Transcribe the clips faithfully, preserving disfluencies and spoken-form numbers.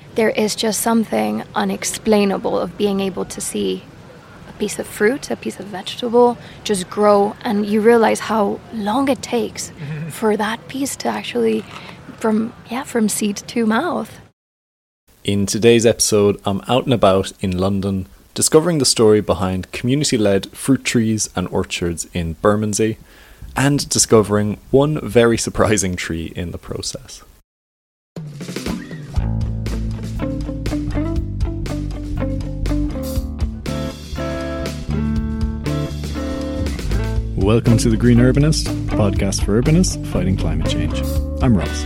there is just something unexplainable of being able to see a piece of fruit, a piece of vegetable just grow, and you realize how long it takes mm-hmm. for that piece to actually, from yeah, from seed to mouth. In today's episode, I'm out and about in London, discovering the story behind community-led fruit trees and orchards in Bermondsey, and discovering one very surprising tree in the process. Welcome to The Green Urbanist, a podcast for urbanists fighting climate change. I'm Ross.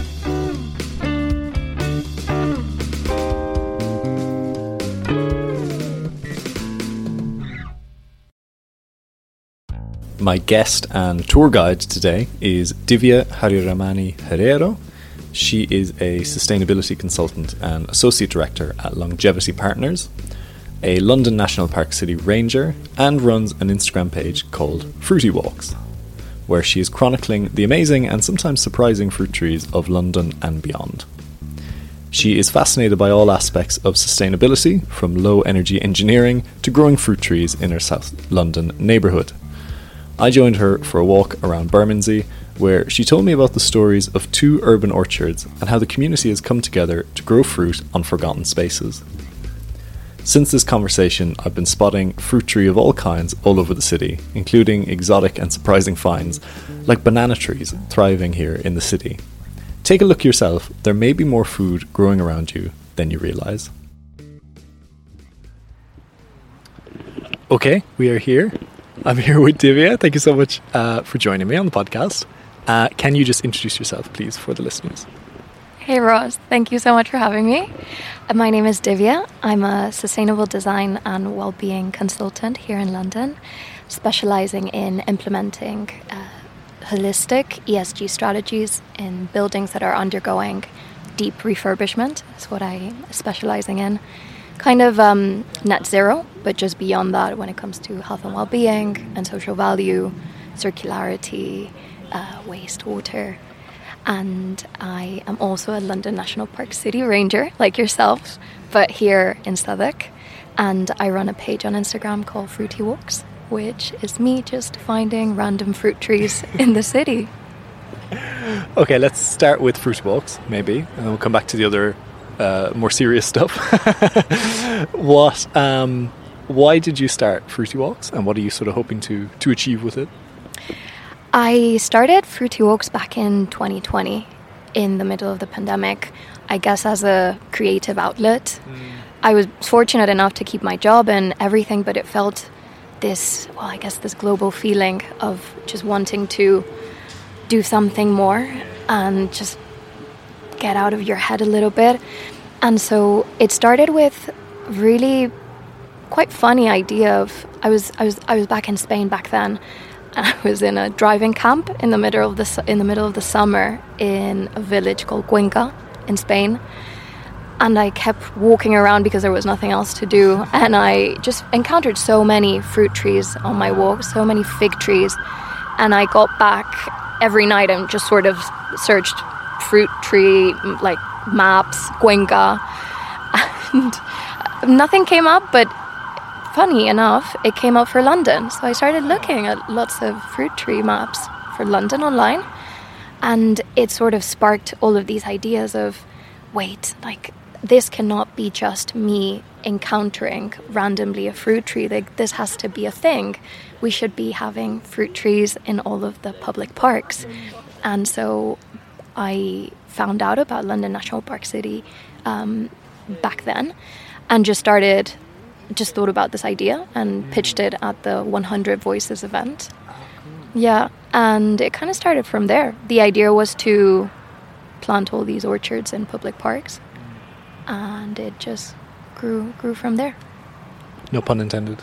My guest and tour guide today is Divya Hariramani Herrero. She is a sustainability consultant and associate director at Longevity Partners, a London National Park City ranger, and runs an Instagram page called Fruity Walks, where she is chronicling the amazing and sometimes surprising fruit trees of London and beyond. She is fascinated by all aspects of sustainability, from low energy engineering to growing fruit trees in her South London neighbourhood. I joined her for a walk around Bermondsey, where she told me about the stories of two urban orchards and how the community has come together to grow fruit on forgotten spaces. Since this conversation, I've been spotting fruit tree of all kinds all over the city, including exotic and surprising finds, like banana trees thriving here in the city. Take a look yourself, there may be more food growing around you than you realise. Okay, we are here. I'm here with Divya. Thank you so much uh, for joining me on the podcast. Uh, can you just introduce yourself, please, for the listeners? Hey, Ross. Thank you so much for having me. Uh, my name is Divya. I'm a sustainable design and well-being consultant here in London, specialising in implementing uh, holistic E S G strategies in buildings that are undergoing deep refurbishment. That's what I'm specialising in. Kind of um, net zero, but just beyond that when it comes to health and well-being and social value, circularity, uh, wastewater. And I am also a London National Park City ranger, like yourself, but here in Southwark. And I run a page on Instagram called Fruity Walks, which is me just finding random fruit trees in the city. Okay, let's start with Fruity Walks, maybe, and then we'll come back to the other Uh, more serious stuff. What? Um, why did you start Fruity Walks, and what are you sort of hoping to to achieve with it? I started Fruity Walks back in twenty twenty, in the middle of the pandemic, I guess as a creative outlet. Mm. I was fortunate enough to keep my job and everything, but it felt this, well, I guess this global feeling of just wanting to do something more and just get out of your head a little bit. And so it started with really quite funny idea of I was I was I was back in Spain back then, and I was in a driving camp in the middle of the in the middle of the summer in a village called Cuenca in Spain, and I kept walking around because there was nothing else to do, and I just encountered so many fruit trees on my walk, so many fig trees, and I got back every night and just sort of searched fruit tree like maps, Cuenca, and nothing came up, but funny enough it came up for London, so I started looking at lots of fruit tree maps for London online, and it sort of sparked all of these ideas of wait, like this cannot be just me encountering randomly a fruit tree, like this has to be a thing. We should be having fruit trees in all of the public parks. And so I found out about London National Park City um, back then, and just started, just thought about this idea and pitched it at the one hundred Voices event. Yeah, and it kind of started from there. The idea was to plant all these orchards in public parks, and it just grew grew from there. No pun intended.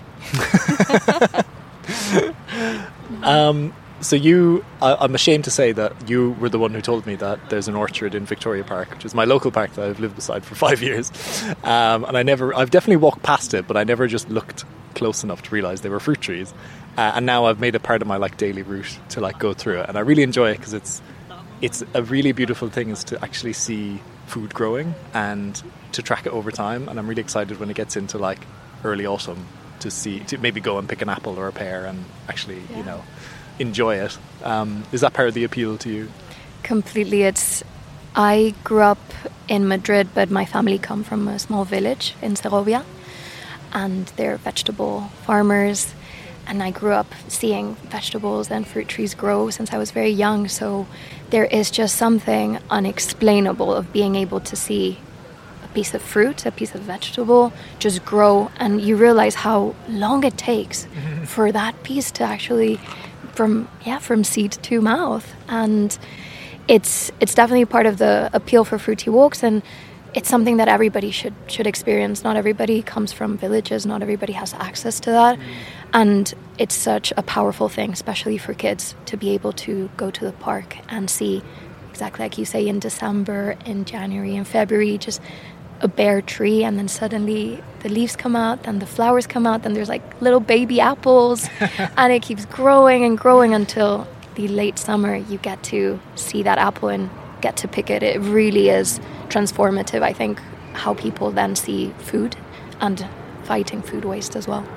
um. So you, I, I'm ashamed to say that you were the one who told me that there's an orchard in Victoria Park, which is my local park that I've lived beside for five years. Um, and I never, I've definitely walked past it, but I never just looked close enough to realise they were fruit trees. Uh, and now I've made it part of my like daily route to like go through it. And I really enjoy it because it's, it's a really beautiful thing is to actually see food growing and to track it over time. And I'm really excited when it gets into like early autumn to see, to maybe go and pick an apple or a pear and actually, yeah. you know, enjoy it. Um, is that part of the appeal to you? Completely. It's, I grew up in Madrid, but my family come from a small village in Segovia, and they're vegetable farmers. And I grew up seeing vegetables and fruit trees grow since I was very young. So there is just something unexplainable of being able to see a piece of fruit, a piece of vegetable just grow. And you realize how long it takes for that piece to actually, from yeah, from seed to mouth. And it's it's definitely part of the appeal for Fruity Walks. And it's something that everybody should should experience. Not everybody comes from villages. Not everybody has access to that. Mm. And it's such a powerful thing, especially for kids, to be able to go to the park and see, exactly like you say, in December, in January, in February, just a bare tree, and then suddenly the leaves come out, then the flowers come out, then there's like little baby apples, and it keeps growing and growing until the late summer you get to see that apple and get to pick it. It really is transformative, I think, how people then see food and fighting food waste as well.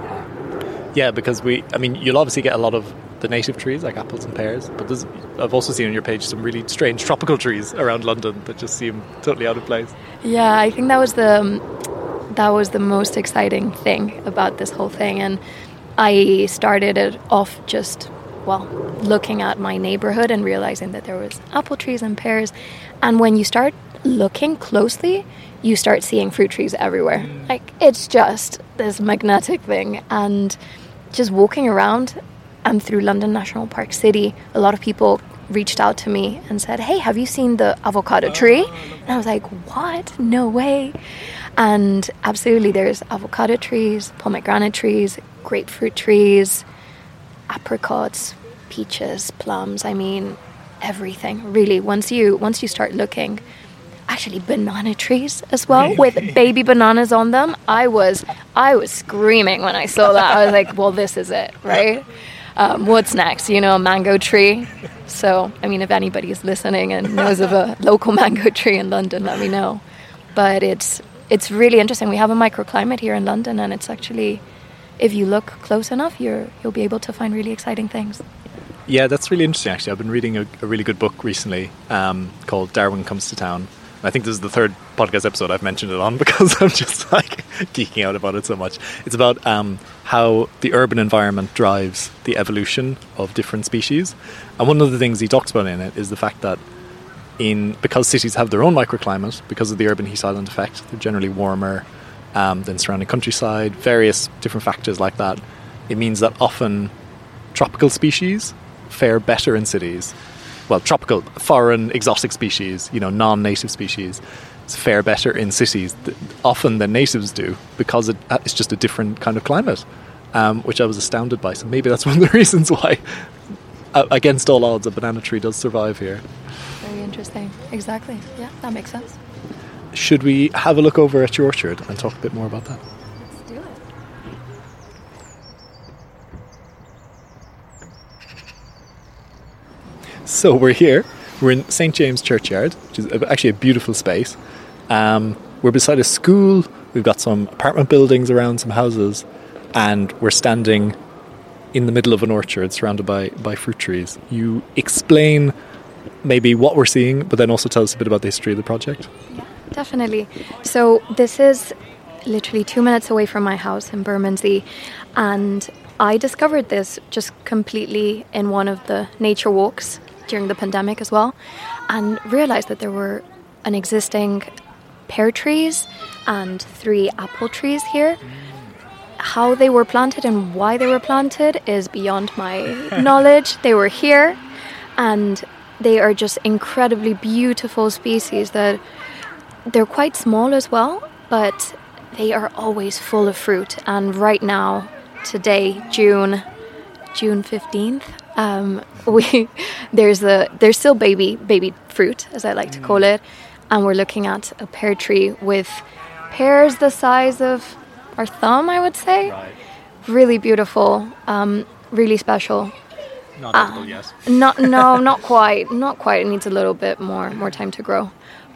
Yeah, because we, I mean, you'll obviously get a lot of the native trees like apples and pears, but there's, I've also seen on your page some really strange tropical trees around London that just seem totally out of place. Yeah, I think that was the um, that was the most exciting thing about this whole thing, and I started it off just, well, looking at my neighborhood and realizing that there was apple trees and pears, and when you start looking closely, you start seeing fruit trees everywhere. Like, it's just this magnetic thing. And just walking around and through London National Park City, a lot of people reached out to me and said, hey, have you seen the avocado tree? And I was like, what? No way. And absolutely, there's avocado trees, pomegranate trees, grapefruit trees, apricots, peaches, plums. I mean, everything, really. Once you once you start looking, actually banana trees as well, with baby bananas on them. I was I was screaming when I saw that. I was like, well, this is it, right? Um, what's next? You know, a mango tree. So, I mean, if anybody is listening and knows of a local mango tree in London, let me know. But it's it's really interesting. We have a microclimate here in London, and it's actually, if you look close enough, you're you'll be able to find really exciting things. Yeah, that's really interesting, actually. I've been reading a, a really good book recently um, called Darwin Comes to Town. I think this is the third podcast episode I've mentioned it on because I'm just like geeking out about it so much. It's about um, how the urban environment drives the evolution of different species. And one of the things he talks about in it is the fact that in because cities have their own microclimate, because of the urban heat island effect, they're generally warmer um, than surrounding countryside, various different factors like that. It means that often tropical species fare better in cities. Well, tropical, foreign, exotic species, you know, non-native species, fare better in cities th- often than natives do because it, it's just a different kind of climate, um, which I was astounded by. So maybe that's one of the reasons why, uh, against all odds, a banana tree does survive here. Very interesting. Exactly. Yeah, that makes sense. Should we have a look over at your orchard and talk a bit more about that? Let's do it. So we're here. We're in Saint James Churchyard, which is actually a beautiful space. Um, we're beside a school. We've got some apartment buildings around, some houses, and we're standing in the middle of an orchard surrounded by, by fruit trees. You explain maybe what we're seeing, but then also tell us a bit about the history of the project. Yeah, definitely. So this is literally two minutes away from my house in Bermondsey, and I discovered this just completely in one of the nature walks during the pandemic as well, and realized that there were an existing pear trees and three apple trees here. How they were planted and why they were planted is beyond my knowledge. They were here, and they are just incredibly beautiful species that they're quite small as well, but they are always full of fruit. And right now, today, June June fifteenth, um, we there's a there's still baby baby fruit, as I like to call it, and we're looking at a pear tree with pears the size of our thumb, I would say. Right. Really beautiful, um, really special. Not edible, uh, yes. Not no, not quite, not quite. It needs a little bit more more time to grow,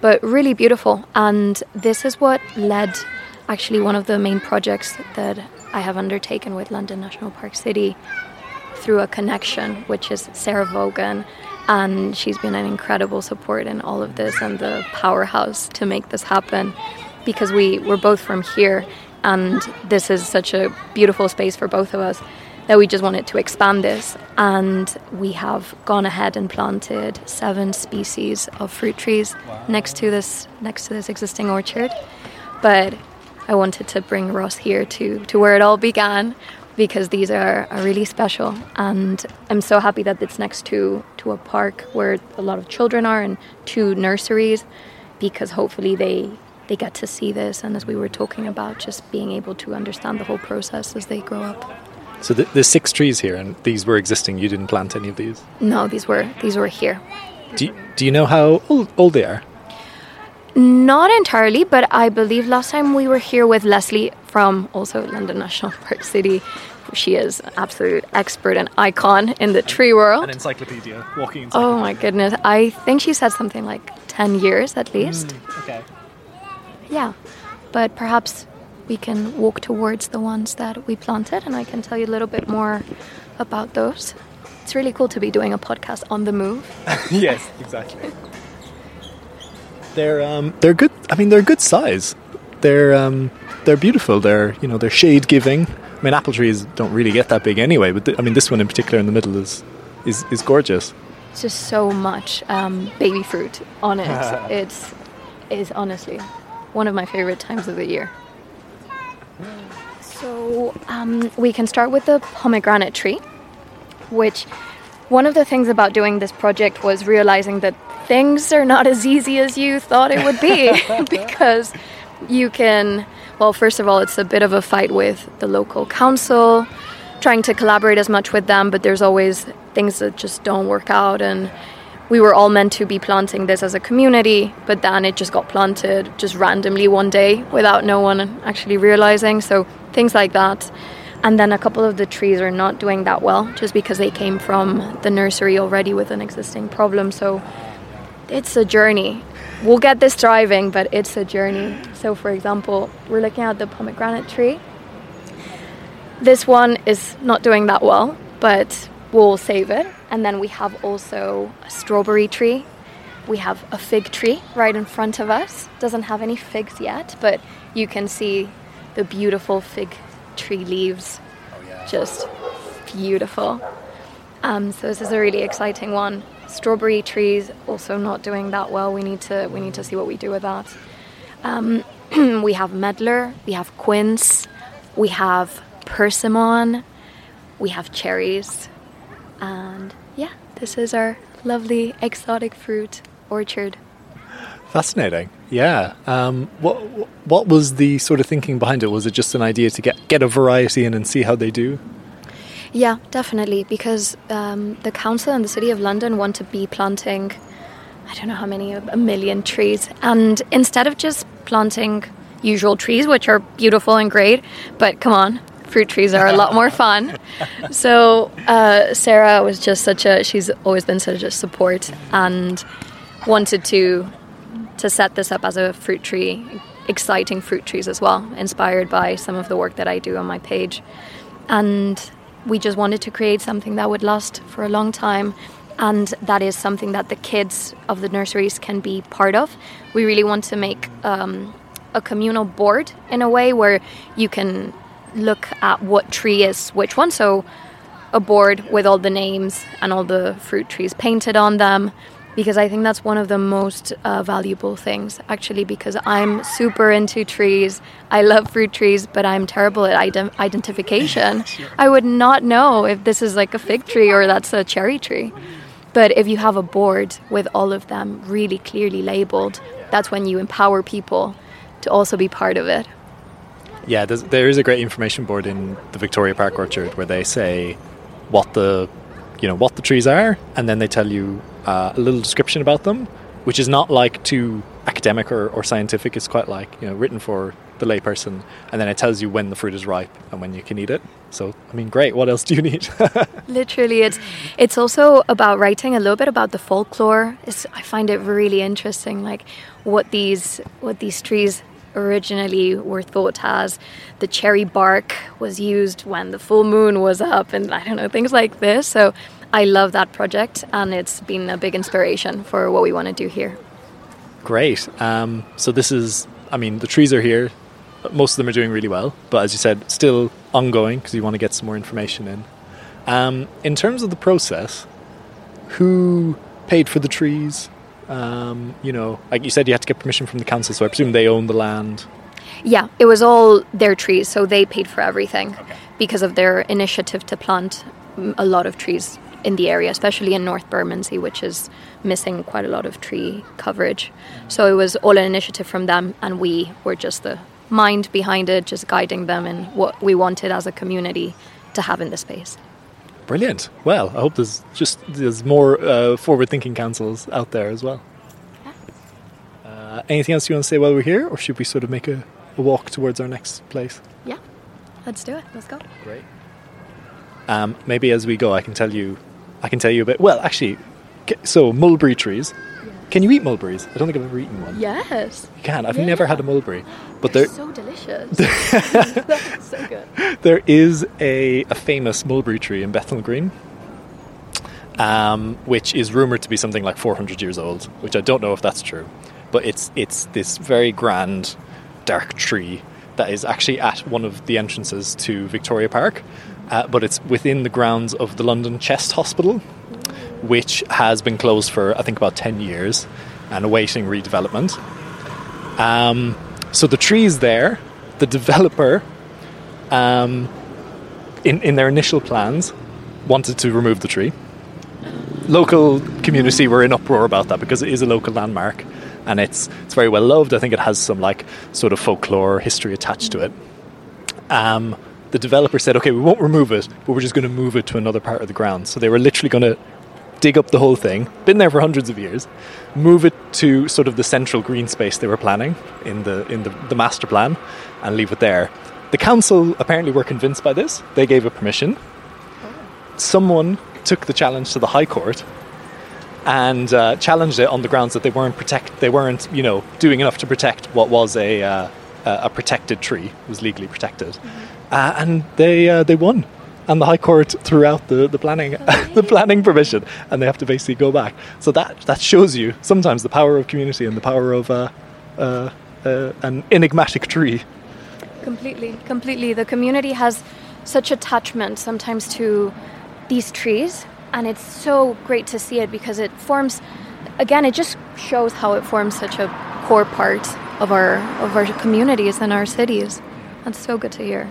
but really beautiful. And this is what led actually one of the main projects that I have undertaken with London National Park City through a connection, which is Sarah Vaughan. And she's been an incredible support in all of this and the powerhouse to make this happen, because we, we're both from here, and this is such a beautiful space for both of us that we just wanted to expand this. And we have gone ahead and planted seven species of fruit trees wow. next to this next to this existing orchard. But I wanted to bring Ross here to, to where it all began, because these are, are really special. And I'm so happy that it's next to, to a park where a lot of children are, and two nurseries, because hopefully they they get to see this. And as we were talking about, just being able to understand the whole process as they grow up. So th- there's six trees here, and these were existing. You didn't plant any of these? No, these were these were here. Do you, do you know how old, old they are? Not entirely, but I believe last time we were here with Leslie from also London National Park City. She is an absolute expert and icon in the tree world. An encyclopedia, walking encyclopedia. Oh my goodness. I think she said something like ten years at least. Mm, okay. Yeah, but perhaps we can walk towards the ones that we planted, and I can tell you a little bit more about those. It's really cool to be doing a podcast on the move. Yes, exactly. They're um, they're good. I mean, they're good size. They're um, they're beautiful. They're you know they're shade giving. I mean, apple trees don't really get that big anyway. But th- I mean, this one in particular in the middle is is, is gorgeous. It's just so much um, baby fruit on it. It's is honestly one of my favorite times of the year. So um, we can start with the pomegranate tree, which one of the things about doing this project was realizing that things are not as easy as you thought it would be, because you can, well, first of all, it's a bit of a fight with the local council, trying to collaborate as much with them, but there's always things that just don't work out. And we were all meant to be planting this as a community, but then it just got planted just randomly one day without no one actually realizing. So things like that. And then a couple of the trees are not doing that well, just because they came from the nursery already with an existing problem. So it's a journey. We'll get this thriving, but it's a journey. So for example, we're looking at the pomegranate tree. This one is not doing that well, but we'll save it. And then we have also a strawberry tree. We have a fig tree right in front of us. Doesn't have any figs yet, but you can see the beautiful fig tree leaves. Oh, yeah. Just beautiful. Um, so this is a really exciting one. Strawberry trees also not doing that well. We need to we need to see what we do with that. Um, we have medlar, we have quince, we have persimmon, we have cherries, and yeah, this is our lovely exotic fruit orchard. Fascinating. Yeah. Um, what what was the sort of thinking behind it? Was it just an idea to get get a variety in and see how they do? Yeah, definitely, because um, the council and the City of London want to be planting, I don't know how many, a million trees. And instead of just planting usual trees, which are beautiful and great, but come on, fruit trees are a lot more fun. So uh, Sarah was just such a, she's always been such a support, and wanted to to set this up as a fruit tree, exciting fruit trees as well, inspired by some of the work that I do on my page. And we just wanted to create something that would last for a long time, and that is something that the kids of the nurseries can be part of. We really want to make um, a communal board in a way where you can look at what tree is which one. So a board with all the names and all the fruit trees painted on them, because I think that's one of the most uh, valuable things, actually, because I'm super into trees. I love fruit trees, but I'm terrible at ident- identification. Sure. I would not know if this is like a fig tree or that's a cherry tree. But if you have a board with all of them really clearly labeled, that's when you empower people to also be part of it. Yeah, there is a great information board in the Victoria Park Orchard where they say what the, you know, what the trees are, and then they tell you uh, a little description about them, which is not like too academic or, or scientific. It's quite like, you know, written for the layperson, and then it tells you when the fruit is ripe and when you can eat it. So, I mean, great. What else do you need? Literally, it's it's also about writing a little bit about the folklore. It's, I find it really interesting, like what these what these trees originally were thought as. The cherry bark was used when the full moon was up, and I don't know, things like this. So I love that project, and it's been a big inspiration for what we want to do here. Great. Um, so this is, I mean, the trees are here. Most of them are doing really well, but as you said, still ongoing because you want to get some more information in. Um, in terms of the process, who paid for the trees? Um, you know, like you said, you had to get permission from the council, so I presume they own the land. Yeah, it was all their trees, so they paid for everything okay. because of their initiative to plant a lot of trees in the area, especially in North Bermondsey, which is missing quite a lot of tree coverage. So it was all an initiative from them, and we were just the mind behind it, just guiding them in what we wanted as a community to have in the space. Brilliant. Well, I hope there's just there's more uh, forward-thinking councils out there as well. Yeah. Uh, anything else you want to say while we're here, or should we sort of make a, a walk towards our next place? Yeah, let's do it. Let's go. Great. Um, maybe as we go, I can tell you, I can tell you a bit. Well, actually, so mulberry trees. Can you eat mulberries? I don't think I've ever eaten one. Yes. You can. I've yeah. never had a mulberry. But they're, they're so delicious. That's so good. There is a, a famous mulberry tree in Bethnal Green, um, which is rumoured to be something like four hundred years old, which I don't know if that's true. But it's it's this very grand, dark tree that is actually at one of the entrances to Victoria Park, uh, but it's within the grounds of the London Chest Hospital, which has been closed for, I think, about ten years and awaiting redevelopment. Um, so the tree's there. The developer, um, in, in their initial plans, wanted to remove the tree. Local community were in uproar about that because it is a local landmark and it's it's very well loved. I think it has some like sort of folklore history attached to it. Um, the developer said, okay, we won't remove it, but we're just going to move it to another part of the ground. So they were literally going to dig up the whole thing, been there for hundreds of years, move it to sort of the central green space they were planning in the in the, the master plan, and leave it there. The council apparently were convinced by this. They gave it permission. Someone took the challenge to the High Court and uh, challenged it on the grounds that they weren't protect they weren't you know doing enough to protect what was a uh, a protected tree. It was legally protected, mm-hmm. uh, and they uh, they won. And the High Court threw out the, the planning the planning permission, and they have to basically go back. So that that shows you sometimes the power of community and the power of uh, uh, uh, an enigmatic tree. Completely, completely. The community has such attachment sometimes to these trees, and it's so great to see it because it forms, again, it just shows how it forms such a core part of our of our communities and our cities. That's so good to hear.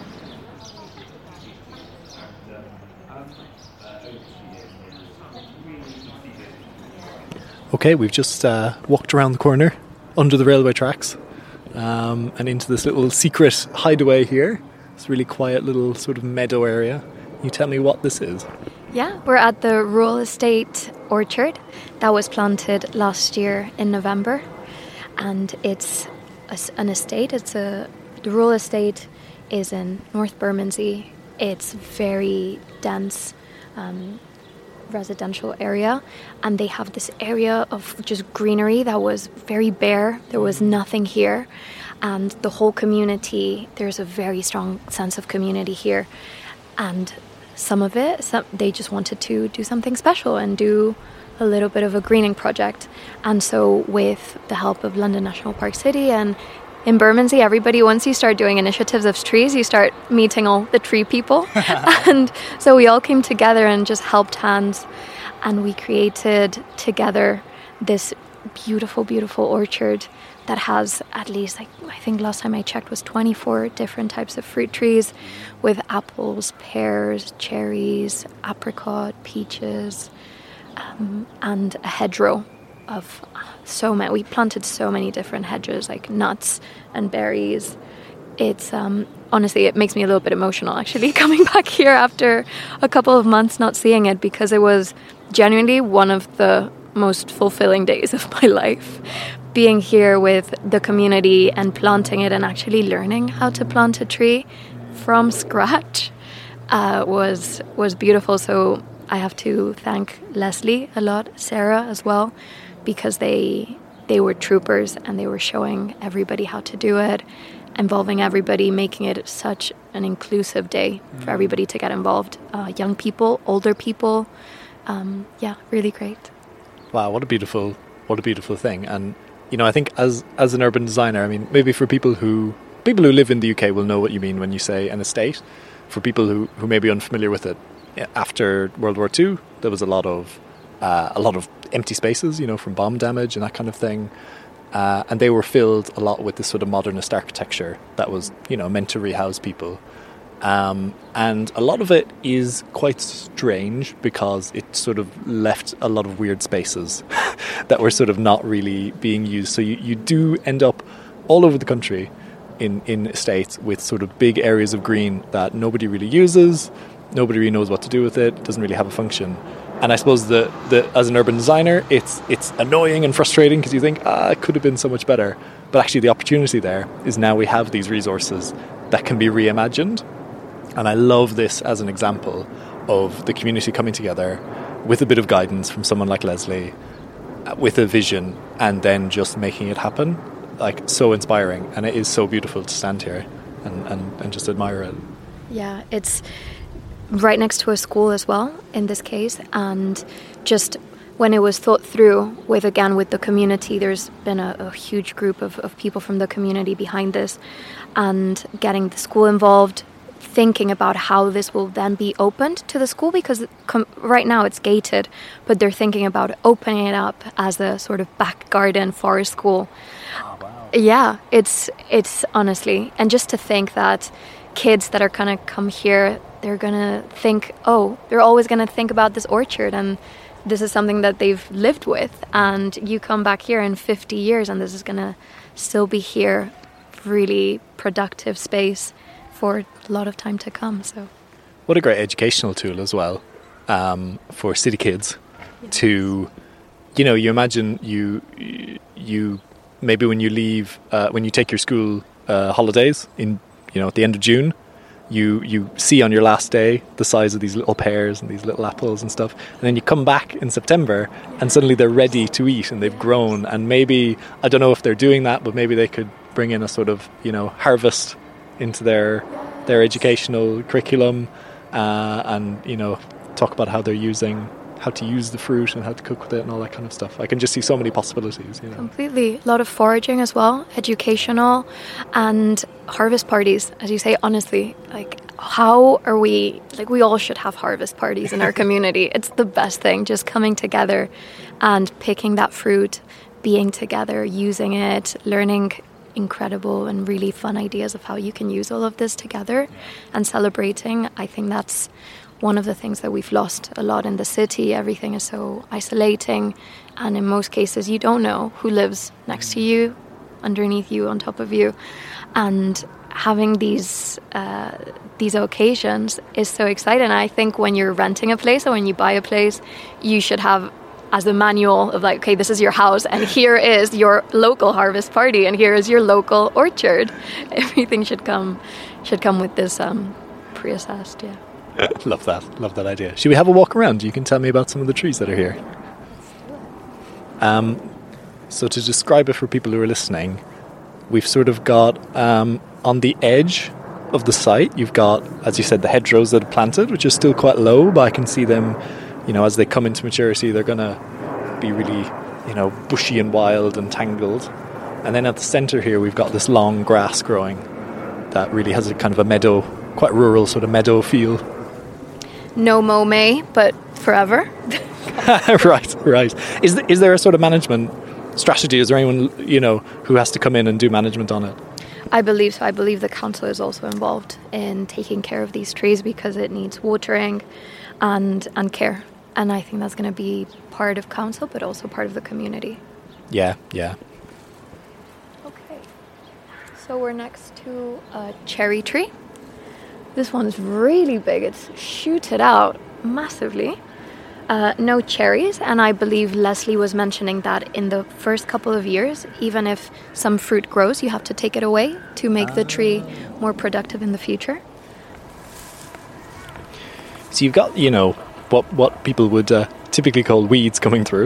Okay, we've just uh, walked around the corner under the railway tracks um, and into this little secret hideaway here. It's a really quiet little sort of meadow area. Can you tell me what this is? Yeah, we're at the Rural Estate Orchard that was planted last year in November. And it's a, an estate. It's a the Rural Estate is in North Bermondsey. It's very dense. Um, residential area, and they have this area of just greenery that was very bare. There was nothing here, and the whole community, there's a very strong sense of community here, and some of it, some, they just wanted to do something special and do a little bit of a greening project. And so with the help of London National Park City and in Bermondsey, everybody, once you start doing initiatives of trees, you start meeting all the tree people. And so we all came together and just helped hands. And we created together this beautiful, beautiful orchard that has at least, like, I think last time I checked was twenty-four different types of fruit trees with apples, pears, cherries, apricot, peaches, um, and a hedgerow of so many. We planted so many different hedges, like nuts and berries. It's um, honestly, it makes me a little bit emotional actually coming back here after a couple of months not seeing it, because it was genuinely one of the most fulfilling days of my life, being here with the community and planting it and actually learning how to plant a tree from scratch uh, was was beautiful. So I have to thank Leslie a lot, Sarah as well, because they they were troopers and they were showing everybody how to do it, involving everybody, making it such an inclusive day for everybody to get involved. Uh, young people, older people, um, yeah, really great. Wow, what a beautiful, what a beautiful thing. And you know, I think as as an urban designer, I mean, maybe for people who people who live in the U K will know what you mean when you say an estate. For people who, who may be unfamiliar with it, after World War Two, there was a lot of uh, a lot of empty spaces, you know, from bomb damage and that kind of thing. Uh, and they were filled a lot with this sort of modernist architecture that was, you know, meant to rehouse people. Um, and a lot of it is quite strange because it sort of left a lot of weird spaces that were sort of not really being used. So you, you do end up all over the country in, in estates with sort of big areas of green that nobody really uses, nobody really knows what to do with it, doesn't really have a function. And I suppose that the, as an urban designer, it's it's annoying and frustrating because you think, ah, it could have been so much better. But actually the opportunity there is now we have these resources that can be reimagined. And I love this as an example of the community coming together with a bit of guidance from someone like Leslie, with a vision, and then just making it happen. Like, so inspiring. And it is so beautiful to stand here and, and, and just admire it. Yeah, it's right next to a school as well, in this case. And just when it was thought through with, again, with the community, there's been a, a huge group of, of people from the community behind this, and getting the school involved, thinking about how this will then be opened to the school, because com- right now it's gated, but they're thinking about opening it up as a sort of back garden for a school. Oh, wow. Yeah, it's it's honestly, and just to think that kids that are going to come here, they're going to think, oh, they're always going to think about this orchard, and this is something that they've lived with, and you come back here in fifty years and this is going to still be here, really productive space for a lot of time to come. So what a great educational tool as well, um, for city kids. Yeah. To, you know, you imagine you you maybe when you leave, uh, when you take your school uh, holidays in, you know, at the end of June, you you see on your last day the size of these little pears and these little apples and stuff, and then you come back in September and suddenly they're ready to eat and they've grown. And maybe, I don't know if they're doing that, but maybe they could bring in a sort of, you know, harvest into their their educational curriculum, uh, and, you know, talk about how they're using how to use the fruit and how to cook with it and all that kind of stuff. I can just see so many possibilities. You know. Completely. A lot of foraging as well, educational, and harvest parties, as you say. Honestly, like, how are we, like, we all should have harvest parties in our community. It's the best thing, just coming together and picking that fruit, being together, using it, learning incredible and really fun ideas of how you can use all of this together, and celebrating. I think that's one of the things that we've lost a lot in the city. Everything is so isolating, and in most cases you don't know who lives next to you, underneath you, on top of you. And having these uh, these occasions is so exciting. I think when you're renting a place or when you buy a place, you should have as a manual of, like, okay, this is your house and here is your local harvest party and here is your local orchard. Everything should come should come with this um, pre-assessed, yeah. Love that. Love that idea. Should we have a walk around? You can tell me about some of the trees that are here. Um, so to describe it for people who are listening, we've sort of got um, on the edge of the site, you've got, as you said, the hedgerows that are planted, which are still quite low, but I can see them, you know, as they come into maturity, they're going to be really, you know, bushy and wild and tangled. And then at the centre here, we've got this long grass growing that really has a kind of a meadow, quite rural sort of meadow feel. No mow May, but forever. Right, right. Is th- is there a sort of management strategy? Is there anyone, you know, who has to come in and do management on it? I believe so. I believe the council is also involved in taking care of these trees because it needs watering and and care. And I think that's going to be part of council, but also part of the community. Yeah, yeah. Okay. So we're next to a cherry tree. This one's really big. It's shooted out massively. Uh, no cherries, and I believe Leslie was mentioning that in the first couple of years, even if some fruit grows, you have to take it away to make ah. the tree more productive in the future. So you've got, you know, what what people would uh, typically call weeds coming through.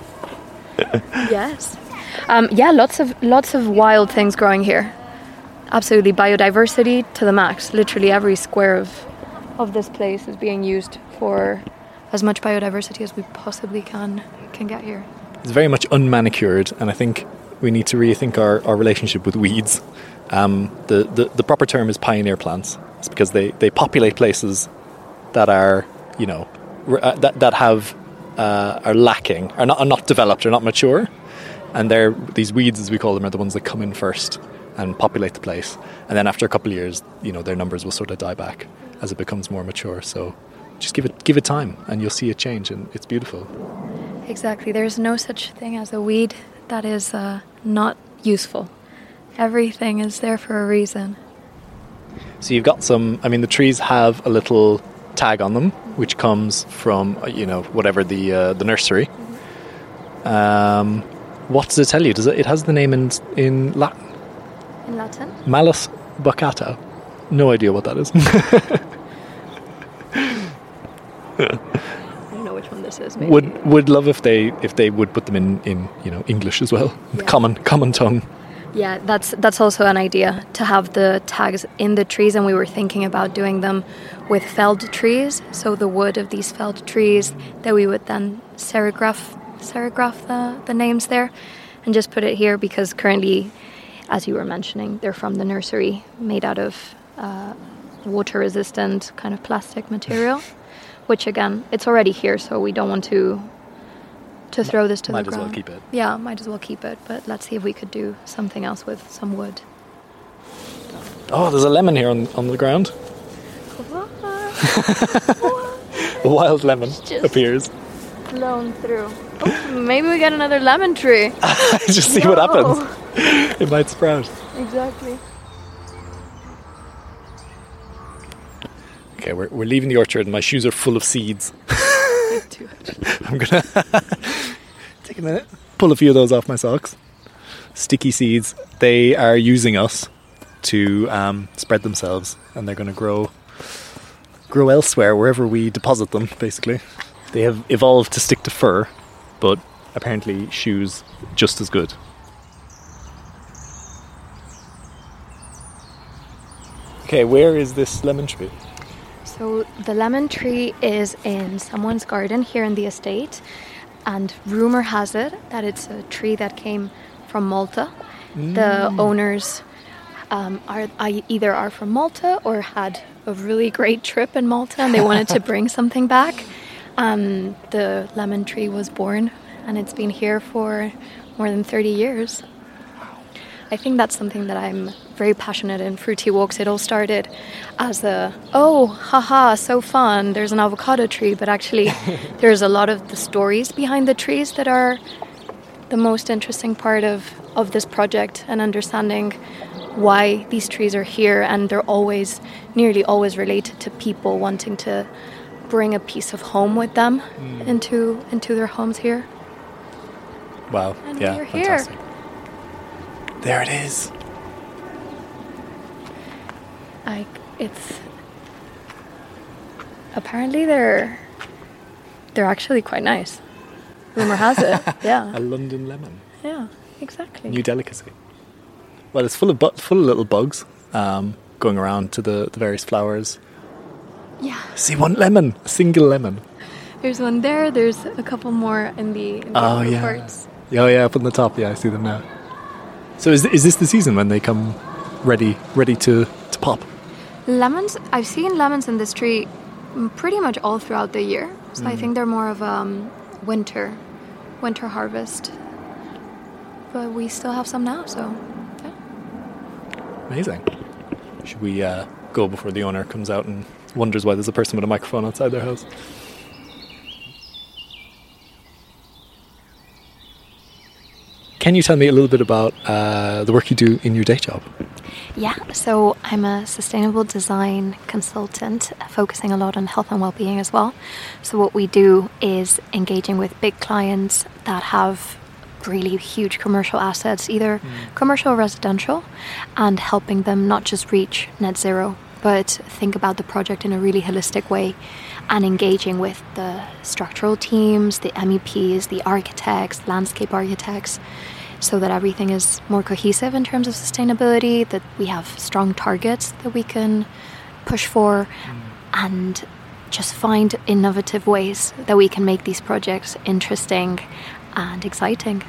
Yes. Um, yeah, lots of lots of wild things growing here. Absolutely, biodiversity to the max. Literally every square of of this place is being used for as much biodiversity as we possibly can can get here. It's very much unmanicured, and I think we need to rethink our, our relationship with weeds. Um, the, the, the proper term is pioneer plants. It's because they, they populate places that are, you know, uh, that that have uh, are lacking, are not are not developed, are not mature, and they're these weeds, as we call them, are the ones that come in first and populate the place, and then after a couple of years, you know, their numbers will sort of die back as it becomes more mature. So just give it give it time, and you'll see it change, and it's beautiful. Exactly. There's no such thing as a weed that is uh, not useful. Everything is there for a reason. So you've got some. I mean, the trees have a little tag on them, which comes from, you know, whatever the uh, the nursery. Mm-hmm. Um, what does it tell you? Does it? It has the name in in Latin. In Latin. Malus baccata. No idea what that is. I don't know which one this is. Maybe. Would would love if they if they would put them in, in you know English as well, yeah. common common tongue. Yeah, that's that's also an idea, to have the tags in the trees, and we were thinking about doing them with felled trees. So the wood of these felled trees, that we would then serigraph serigraph the, the names there, and just put it here, because currently, as you were mentioning, they're from the nursery, made out of uh, water-resistant kind of plastic material, which again, it's already here, so we don't want to to throw this to might the ground. Might as well keep it. Yeah, might as well keep it, but let's see if we could do something else with some wood. Oh, there's a lemon here on, on the ground. A wild lemon just appears. Blown through. Oh, maybe we get another lemon tree. Just see no. what happens. It might sprout. Exactly. Okay, we're we're leaving the orchard, and my shoes are full of seeds. I'm gonna take a minute, pull a few of those off my socks. Sticky seeds. They are using us to um, spread themselves, and they're going to grow grow elsewhere, wherever we deposit them, basically. They have evolved to stick to fur, but apparently shoes just as good. Okay, where is this lemon tree? So the lemon tree is in someone's garden here in the estate, and rumor has it that it's a tree that came from Malta. Mm. The owners um, are either are from Malta or had a really great trip in Malta, and they wanted to bring something back. Um, the lemon tree was born, and it's been here for more than thirty years. I think that's something that I'm very passionate in, Fruity Walks. It all started as a, oh, haha, so fun, there's an avocado tree, but actually there's a lot of the stories behind the trees that are the most interesting part of, of this project, and understanding why these trees are here, and they're always, nearly always related to people wanting to bring a piece of home with them mm. into into their homes here. Wow, and yeah, we're fantastic. Here. There it is. Like, it's apparently they're they're actually quite nice. Rumor has it, yeah. A London lemon. Yeah, exactly. New delicacy. Well, it's full of bu- full of little bugs um, going around to the, the various flowers. Yeah. See, one lemon, a single lemon. There's one there. There's a couple more in the, in the oh yeah. parts. Oh yeah, up on the top. Yeah, I see them now. So is is this the season when they come ready ready to, to pop? Lemons, I've seen lemons in this tree pretty much all throughout the year. So mm. I think they're more of a um, winter winter harvest. But we still have some now, so yeah. Amazing. Should we uh, go before the owner comes out and wonders why there's a person with a microphone outside their house? Can you tell me a little bit about uh, the work you do in your day job? Yeah, so I'm a sustainable design consultant, focusing a lot on health and well-being as well. So what we do is engaging with big clients that have really huge commercial assets, either mm. commercial or residential, and helping them not just reach net zero, but think about the project in a really holistic way, and engaging with the structural teams, the M E Ps, the architects, landscape architects, so that everything is more cohesive in terms of sustainability, that we have strong targets that we can push for, mm. and just find innovative ways that we can make these projects interesting and exciting.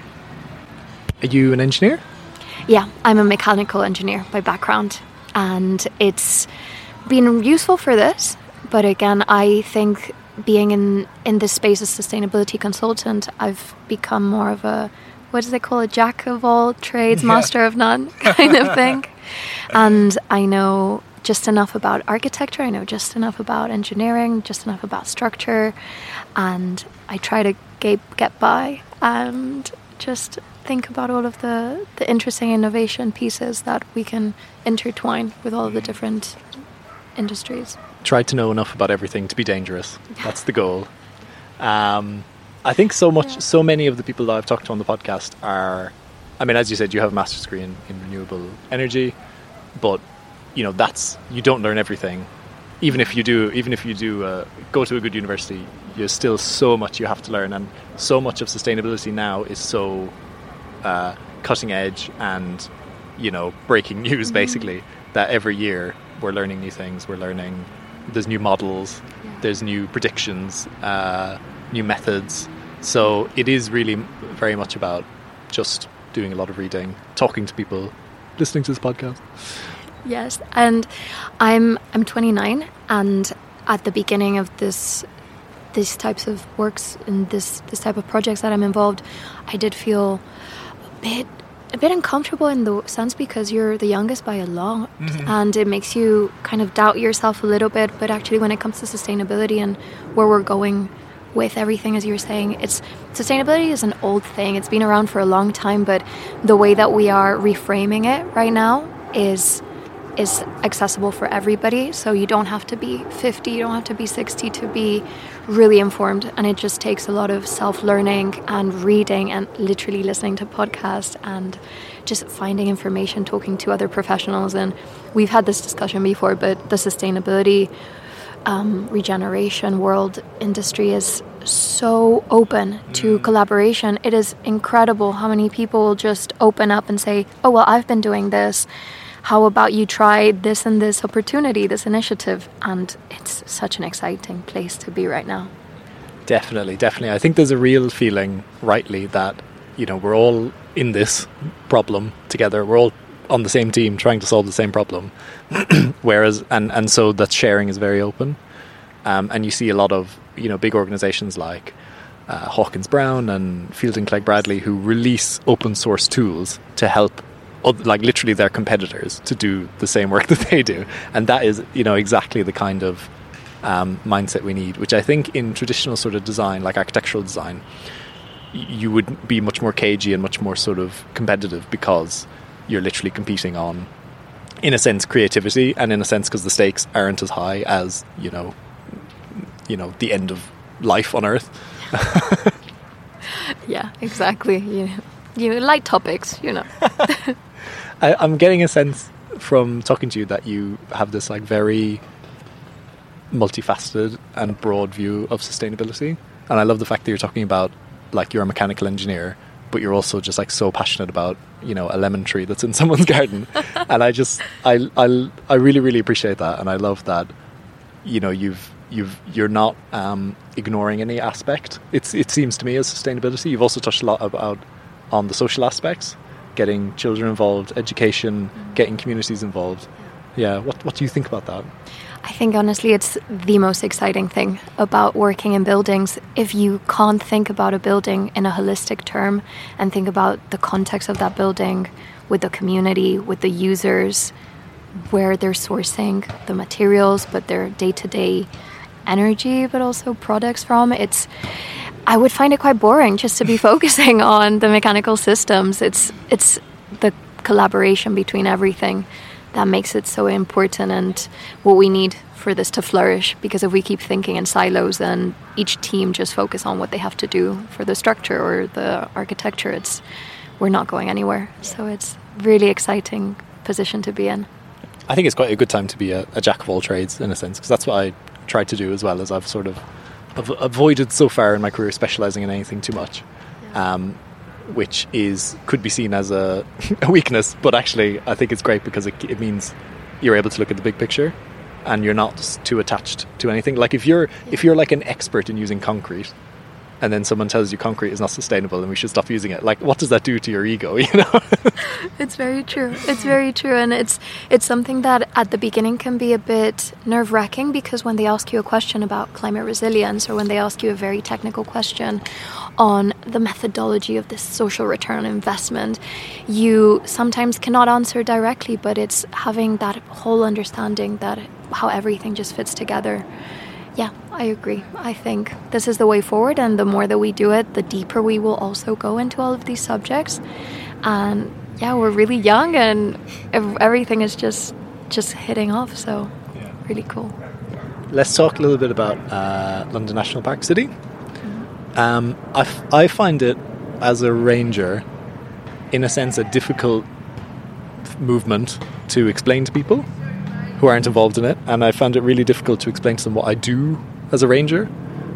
Are you an engineer? Yeah, I'm a mechanical engineer by background, and it's been useful for this. But again, I think being in, in this space as sustainability consultant, I've become more of a, what do they call it, jack of all trades, yeah. master of none kind of thing. And I know just enough about architecture, I know just enough about engineering, just enough about structure, and I try to get, get by and just think about all of the, the interesting innovation pieces that we can intertwine with all of the different industries. Try to know enough about everything to be dangerous. That's the goal. Um, I think so much, yeah. so many of the people that I've talked to on the podcast are, I mean, as you said, you have a master's degree in, in renewable energy, but you know, that's, you don't learn everything. Even if you do, even if you do uh, go to a good university, there's still so much you have to learn, and so much of sustainability now is so uh, cutting edge and, you know, breaking news, mm-hmm. basically, that every year we're learning new things. We're learning, there's new models, yeah. there's new predictions, uh, new methods. So it is really very much about just doing a lot of reading, talking to people, listening to this podcast. Yes, and I'm I'm twenty-nine, and at the beginning of this these types of works and this this type of projects that I'm involved, I did feel a bit a bit uncomfortable in the sense because you're the youngest by a lot, mm-hmm. and it makes you kind of doubt yourself a little bit. But actually, when it comes to sustainability and where we're going with everything, as you were saying, it's sustainability is an old thing. It's been around for a long time, but the way that we are reframing it right now is is accessible for everybody. So you don't have to be fifty, you don't have to be sixty to be really informed. And it just takes a lot of self-learning and reading and literally listening to podcasts and just finding information, talking to other professionals. And we've had this discussion before, but the sustainability um, regeneration world industry is so open to mm. collaboration. It is incredible how many people will just open up and say, oh, well, I've been doing this. How about you try this and this opportunity, this initiative? And it's such an exciting place to be right now. Definitely, definitely. I think there's a real feeling, rightly, that, you know, we're all in this problem together. We're all on the same team trying to solve the same problem. Whereas, and, and so that sharing is very open. Um, and you see a lot of, you know, big organizations like uh, Hawkins Brown and Field and Clegg Bradley who release open source tools to help like literally their competitors to do the same work that they do. And that is, you know, exactly the kind of um, mindset we need, which I think in traditional sort of design, like architectural design, you would be much more cagey and much more sort of competitive because you're literally competing on, in a sense, creativity, and in a sense because the stakes aren't as high as, you know, you know, the end of life on Earth. Yeah, exactly. You, you light topics, you know. I, I'm getting a sense from talking to you that you have this like very multifaceted and broad view of sustainability, and I love the fact that you're talking about like you're a mechanical engineer, but you're also just like so passionate about, you know, a lemon tree that's in someone's garden. And I just I, I I really really appreciate that, and I love that, you know, you've you've you're not um, ignoring any aspect. It's it seems to me as sustainability. You've also touched a lot about on the social aspects, getting children involved, education, mm-hmm. getting communities involved. Yeah, what what do you think about that? I think honestly it's the most exciting thing about working in buildings. If you can't think about a building in a holistic term and think about the context of that building with the community, with the users, where they're sourcing the materials, but their day-to-day energy, but also products from, it's I would find it quite boring just to be focusing on the mechanical systems. It's it's the collaboration between everything that makes it so important and what we need for this to flourish. Because if we keep thinking in silos and each team just focus on what they have to do for the structure or the architecture, it's we're not going anywhere. So it's really exciting position to be in. I think it's quite a good time to be a, a jack of all trades in a sense, because that's what I tried to do as well, as I've sort of av- avoided so far in my career specialising in anything too much, yeah. um, which is could be seen as a, a weakness, but actually I think it's great because it, it means you're able to look at the big picture and you're not too attached to anything. Like if you're yeah. if you're like an expert in using concrete, and then someone tells you concrete is not sustainable and we should stop using it, like what does that do to your ego, you know? It's very true. It's very true. And it's it's something that at the beginning can be a bit nerve-wracking, because when they ask you a question about climate resilience, or when they ask you a very technical question on the methodology of this social return on investment, you sometimes cannot answer directly, but it's having that whole understanding that how everything just fits together. Yeah, I agree. I think this is the way forward, and the more that we do it, the deeper we will also go into all of these subjects. And yeah, we're really young, and everything is just just hitting off, so yeah. Really cool. Let's talk a little bit about uh, London National Park City. Mm-hmm. Um, I, f- I find it, as a ranger, in a sense, a difficult movement to explain to people who aren't involved in it, and I found it really difficult to explain to them what I do as a ranger.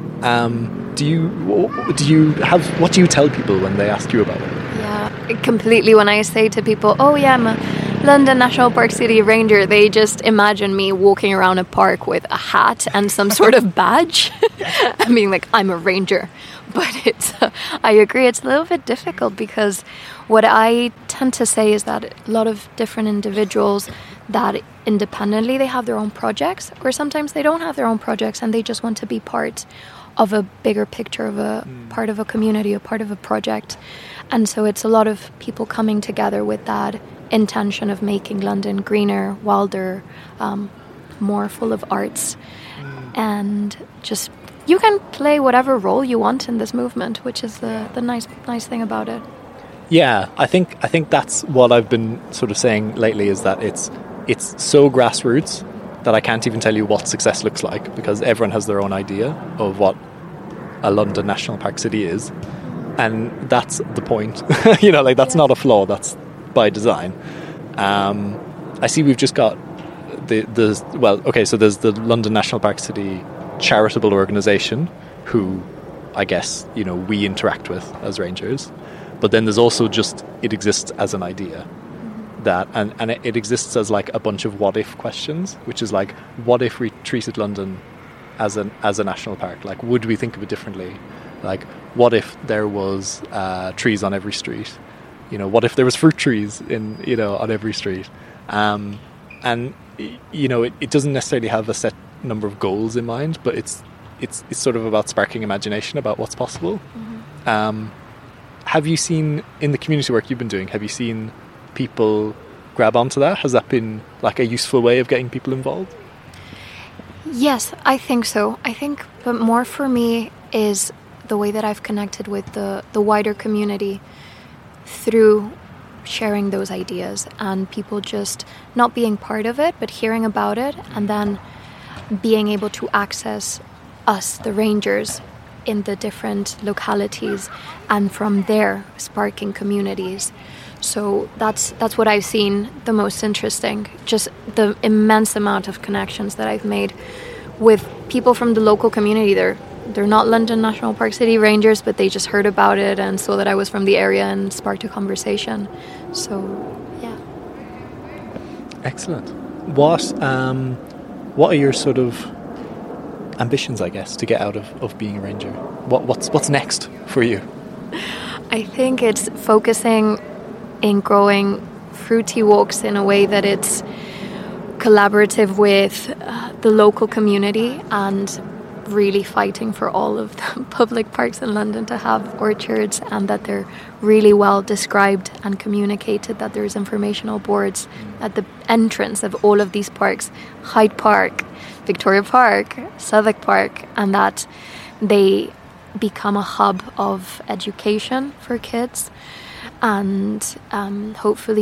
Um, do you do you have what do you tell people when they ask you about it? Yeah, completely. When I say to people, "Oh yeah, I'm a London National Park City ranger," they just imagine me walking around a park with a hat and some sort of badge. I mean, like, I'm a ranger. But it's, uh, I agree, it's a little bit difficult, because what I tend to say is that a lot of different individuals that independently they have their own projects, or sometimes they don't have their own projects and they just want to be part of a bigger picture, of a mm. part of a community, a part of a project. And so it's a lot of people coming together with that intention of making London greener, wilder, um, more full of arts, mm. and just you can play whatever role you want in this movement, which is the, the nice nice thing about it. Yeah, I think I think that's what I've been sort of saying lately, is that it's it's so grassroots that I can't even tell you what success looks like, because everyone has their own idea of what a London National Park City is, and that's the point. You know, like that's yeah. not a flaw, that's by design. Um, I see we've just got the the well, okay, so there's the London National Park City charitable organisation, who I guess, you know, we interact with as rangers, but then there's also just, it exists as an idea, mm-hmm. that and, and it, it exists as like a bunch of what if questions, which is like, what if we treated London as an as a national park? Like, would we think of it differently? Like, what if there was uh, trees on every street? You know, what if there was fruit trees in, you know, on every street? Um, and you know, it, it doesn't necessarily have a set number of goals in mind, but it's it's it's sort of about sparking imagination about what's possible. Mm-hmm. Um, have you seen, in the community work you've been doing, have you seen people grab onto that? Has that been like a useful way of getting people involved? Yes, I think so. I think, but more for me is the way that I've connected with the, the wider community through sharing those ideas, and people just not being part of it, but hearing about it, and then being able to access us, the rangers, in the different localities, and from there sparking communities. So that's that's what I've seen the most interesting, just the immense amount of connections that I've made with people from the local community. They're they're not London National Park City rangers, but they just heard about it and saw that I was from the area and sparked a conversation. So yeah. Excellent. What um what are your sort of ambitions, I guess, to get out of, of being a ranger? What what's what's next for you? I think it's focusing in growing Fruity Walks in a way that it's collaborative with uh, the local community, and really fighting for all of the public parks in London to have orchards, and that they're really well described and communicated, that there's informational boards at the entrance of all of these parks, Hyde Park, Victoria Park, Southwark Park, and that they become a hub of education for kids, and um, hopefully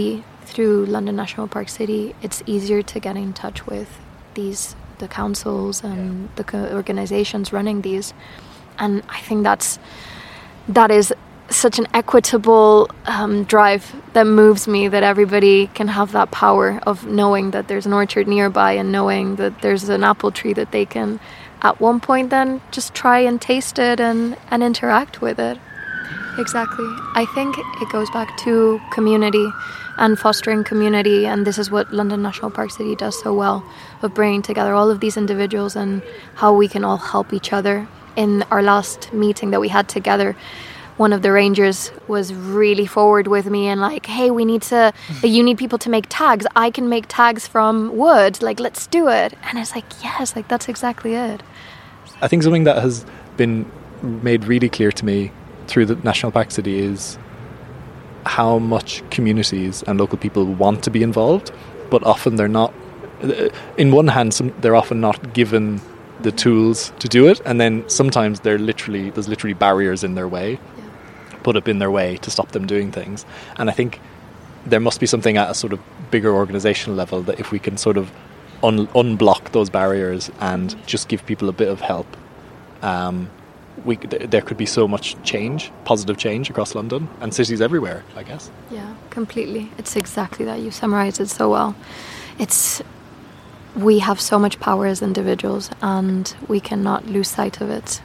through London National Park City, it's easier to get in touch with these the councils and the co- organizations running these, and I think that's that is such an equitable um, drive that moves me, that everybody can have that power of knowing that there's an orchard nearby and knowing that there's an apple tree that they can at one point then just try and taste it and, and interact with it. Exactly. I think it goes back to community and fostering community, and this is what London National Park City does so well, of bringing together all of these individuals and how we can all help each other. In our last meeting that we had together, one of the rangers was really forward with me and like, hey, we need to, you need people to make tags. I can make tags from wood. Like, let's do it. And it's like, yes, like that's exactly it. I think something that has been made really clear to me through the National Park City is how much communities and local people want to be involved, but often they're not. In one hand, some, they're often not given the tools to do it, and then sometimes they're literally there's literally barriers in their way. Put up in their way to stop them doing things. And I think there must be something at a sort of bigger organizational level that if we can sort of un- unblock those barriers and just give people a bit of help, um, we th- there could be so much change, positive change across London and cities everywhere, I guess. Yeah, completely. It's exactly that. You summarized it so well. It's we have so much power as individuals and we cannot lose sight of it.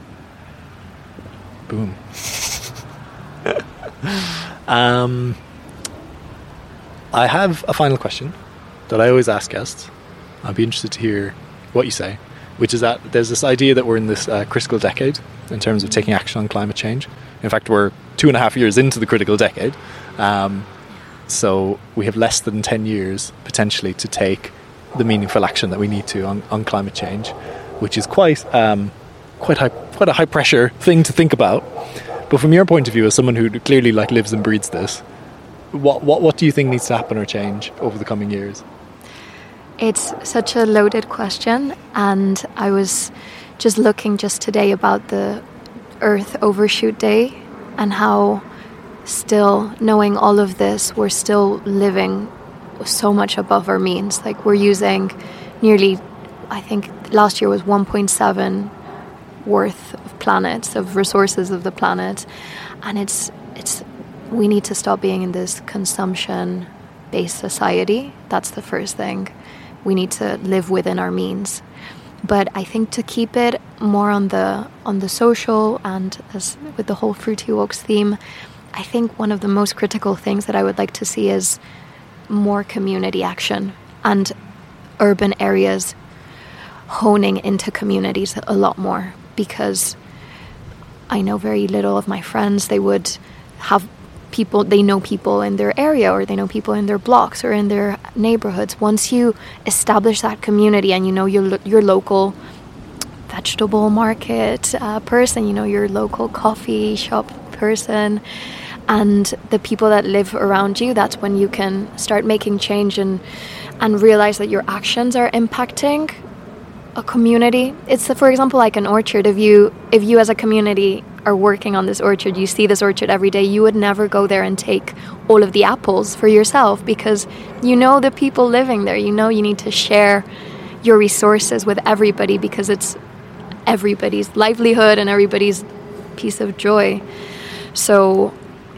Boom. um, I have a final question that I always ask guests. I'd be interested to hear what you say, which is that there's this idea that we're in this uh, critical decade in terms of taking action on climate change. In fact, we're two and a half years into the critical decade. Um, so we have less than ten years potentially to take the meaningful action that we need to on, on climate change, which is quite um, quite high, quite a high pressure thing to think about. But from your point of view, as someone who clearly like lives and breathes this, what what what do you think needs to happen or change over the coming years? It's such a loaded question, and I was just looking just today about the Earth Overshoot Day and how still, knowing all of this, we're still living so much above our means. Like, we're using nearly, I think last year was one point seven worth of planets, of resources of the planet, and it's it's we need to stop being in this consumption based society. That's the first thing. We need to live within our means. But I think to keep it more on the on the social, and as with the whole Fruity Walks theme, I think one of the most critical things that I would like to see is more community action and urban areas honing into communities a lot more, because I know very little of my friends. They would have people, they know people in their area, or they know people in their blocks or in their neighborhoods. Once you establish that community and you know your your local vegetable market uh, person, you know your local coffee shop person, and the people that live around you, that's when you can start making change and and realize that your actions are impacting a community. It's, for example, like an orchard. If you if you as a community are working on this orchard, you see this orchard every day, you would never go there and take all of the apples for yourself, because you know the people living there. You know you need to share your resources with everybody, because it's everybody's livelihood and everybody's piece of joy. So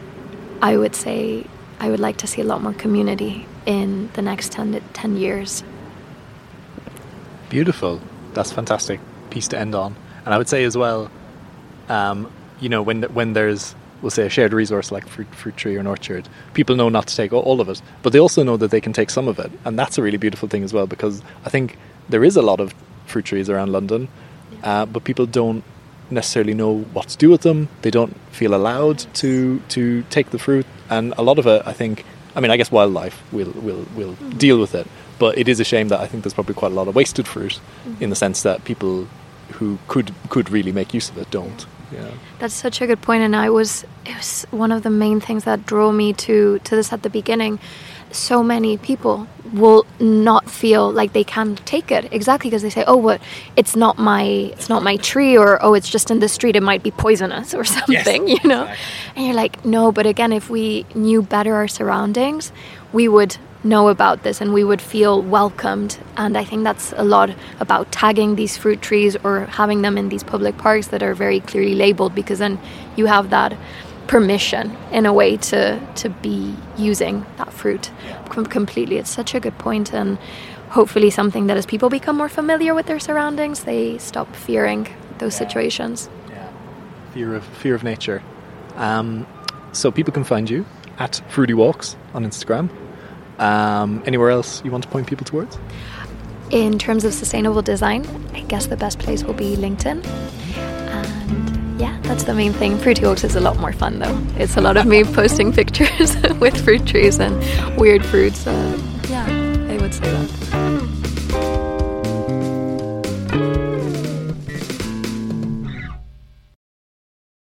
I would say I would like to see a lot more community in the next ten, to ten years. Beautiful. That's a fantastic piece to end on. And I would say as well, um, you know, when when there's, we'll say, a shared resource like fruit, fruit tree or an orchard, people know not to take all of it, but they also know that they can take some of it. And that's a really beautiful thing as well, because I think there is a lot of fruit trees around London, uh, but people don't necessarily know what to do with them. They don't feel allowed to to take the fruit. And a lot of it, I think, I mean, I guess wildlife will will will mm-hmm. deal with it. But it is a shame that I think there's probably quite a lot of wasted fruit, mm-hmm. in the sense that people who could could really make use of it don't. Yeah. That's such a good point, and I was it was one of the main things that drove me to to this at the beginning. so many people will not feel like they can take it, exactly because they say, oh, what, it's not my it's not my tree, or oh, it's just in the street, it might be poisonous or something. Yes, you know. Exactly. And you're like, no, but again, if we knew better our surroundings, we would know about this and we would feel welcomed. And I think that's a lot about tagging these fruit trees or having them in these public parks that are very clearly labeled, because then you have that permission in a way to to be using that fruit Com- completely. It's such a good point, and hopefully something that as people become more familiar with their surroundings, they stop fearing those yeah. situations. Yeah, fear of fear of nature. Um, so people can find you at Fruity Walks on Instagram. Um, anywhere else you want to point people towards? In terms of sustainable design, I guess the best place will be LinkedIn. And yeah, that's the main thing. Fruity Walks is a lot more fun though. It's a lot of me posting pictures with fruit trees and weird fruits. Uh, yeah, I would say that.